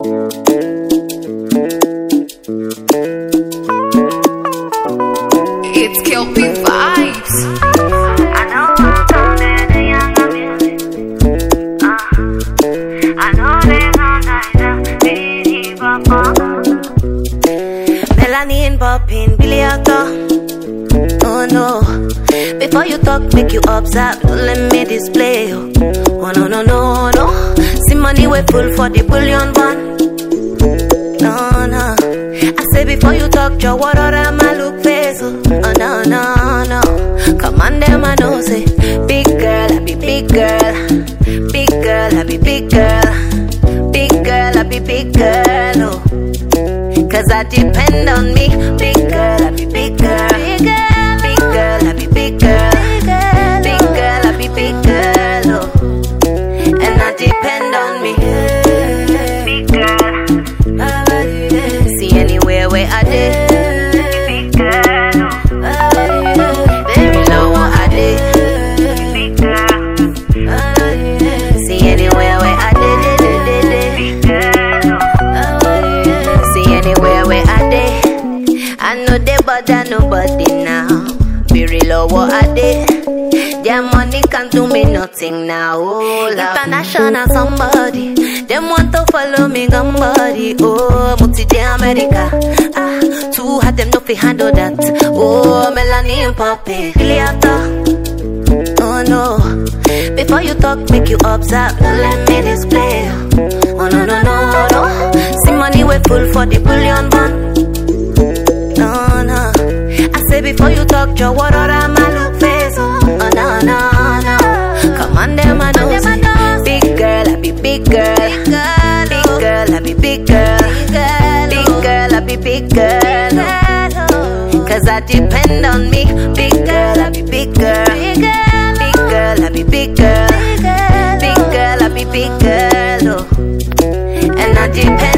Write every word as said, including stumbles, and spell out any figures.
It's Kelpie Vibes. I know I'm coming the younger music. Uh, I know they gon' die down. Melanin popping, Billy Octo. Oh no. Before you talk, make you observe. Don't let me display. Oh, oh no, no, no, no. See money we full for the bullion one. No, no. I say before you talk, your water and my look face. Oh, oh no, no, no. Come on, them I know say, big girl, I be big girl. Big girl, I be big girl. Big girl, I be big girl. Oh, cause I depend on me. Big girl, I be big girl. Big girl, big girl, I be big girl. Big girl, I be big girl. Oh, and I depend on me. Big girl. See anywhere where I did. Big girl. Very low what I did. Big girl. See anywhere where I did. Big girl. See anywhere where I did. I know they bother nobody now. Very low what I did. Their money can't do me nothing now. Oh, international somebody. Them want to follow me somebody. Oh, multi de America. Ah, too hard them no fi handle that. Oh, melanin poppy. Oh no. Before you talk, make you observe. Don't let me display. Oh no, no, no, no. See money we full for the bullion one. No, no. I say before you talk, your water and my look face. Oh, oh no, no, no. Come on, them I know. Big girl, I be big girl. Big girl, I be big girl. Big girl, I be big girl. Cause I depend on me. Big girl, I be big girl. Big girl, I be big girl. Big girl, I be big girl. Oh, and I depend